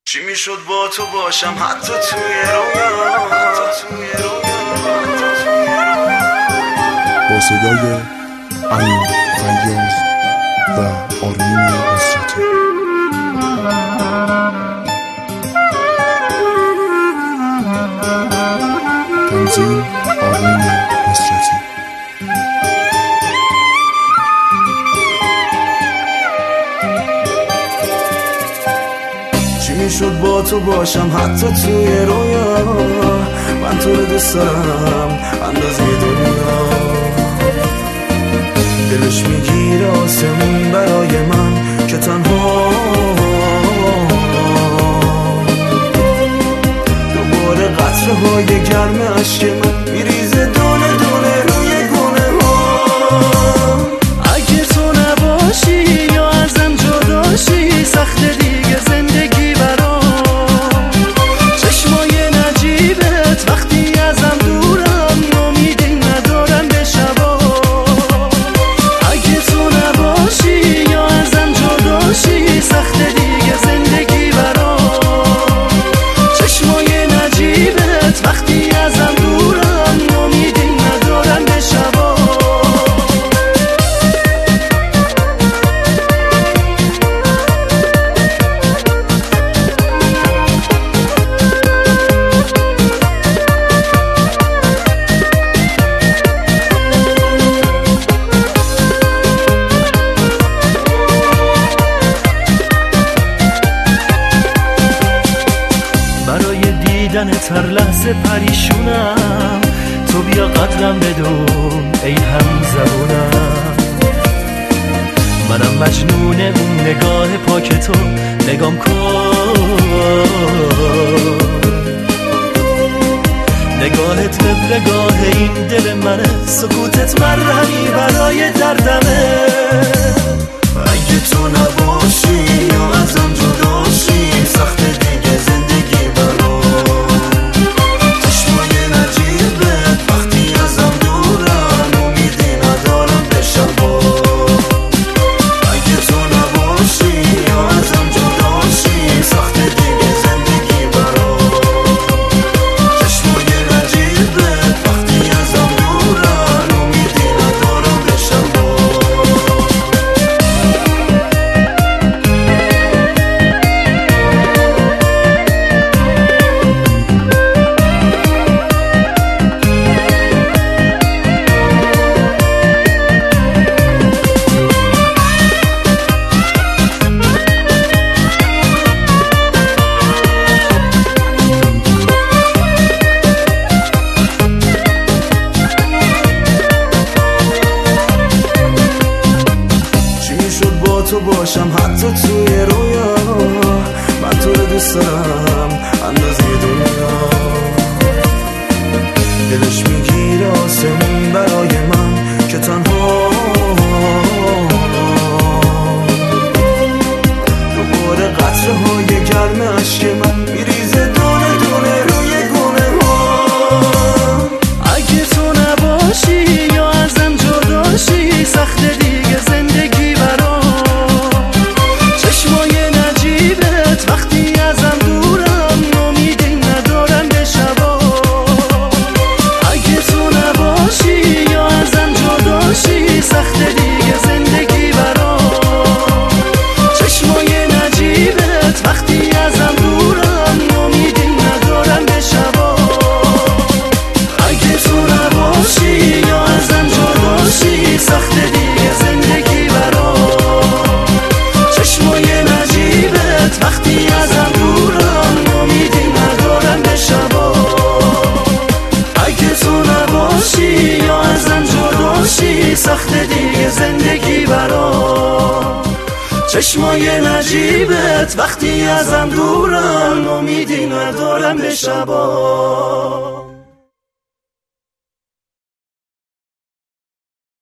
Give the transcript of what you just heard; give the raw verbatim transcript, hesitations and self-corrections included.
چی میشد با تو باشم حتی توی رویا، حتی توی رویا. با صدای امین فیاض و آرمین نصرتی. تنظیم آرمین نصرتی. چی میشد با تو باشم حتی توی رویا، من تو رو دوست دارم اندازه دنیا. دلش میگیره آسمون برای من که تنها دوباره قطره های گرم عشق من میریزه دونه دونه روی گونه ها. اگه تو نباشی یا ازم جداشی سخت دیگه زندگی برام. چشمای نجیبت وقتی ازم دورم امیدی ندارم به شبا. اگه تو نباشی یا ازم جداشی سخت دیگه زندگی برام. چشمای نجیبت وقتی ازم دورم امیدی ندارم به شبا. برای دیدنت هر لحظه پریشونم، تو بیا قدرم بدون ای هم زبونم. منم مجنون اون نگاه پاک تو، نگام کن نگاهت قبلگاه این دل منه، سکوتت مرهمی برای دردمه. اگه تو نباشی یا ازم جداشی سخت دیگه زندگی برام. چشمای نجیبت وقتی ازم دورن امیدی ندارم به شبا. اگه تو نباشی یا ازم جداشی سخت دیگه زندگی برام. چشمای نجیبت وقتی ازم دورن امیدی ندارم به شبا. تو باشم حتی توی رویا، من تو رو دوست دارم اندازه دنیا. دلش میگیره آسمون برای من که تنها دوباره قطره های گرم عشق من میریزه دونه دونه روی گونه ها. اگه تو نباشی یا ازم جداشی سخت دیگه زندگی برام. چشمای نجیبت وقتی ازم دورم امیدی ندارم به شبا. اگه تو نباشی یا ازم جداشی سخت دیگه زندگی برام. چشمای نجیبت وقتی ازم دورم امیدی ندارم به شبا. اگه تو نباشی یا ازم جداشی سخت دیگه زندگی برام. چشمای نجیبت وقتی ازم دورم امیدی ندارم به شبا. اگه تو نباشی یا ازم جداشی سخت دیگه زندگی برام. چشمای نجیبت وقتی ازم دورم امیدی ندارم به شبا.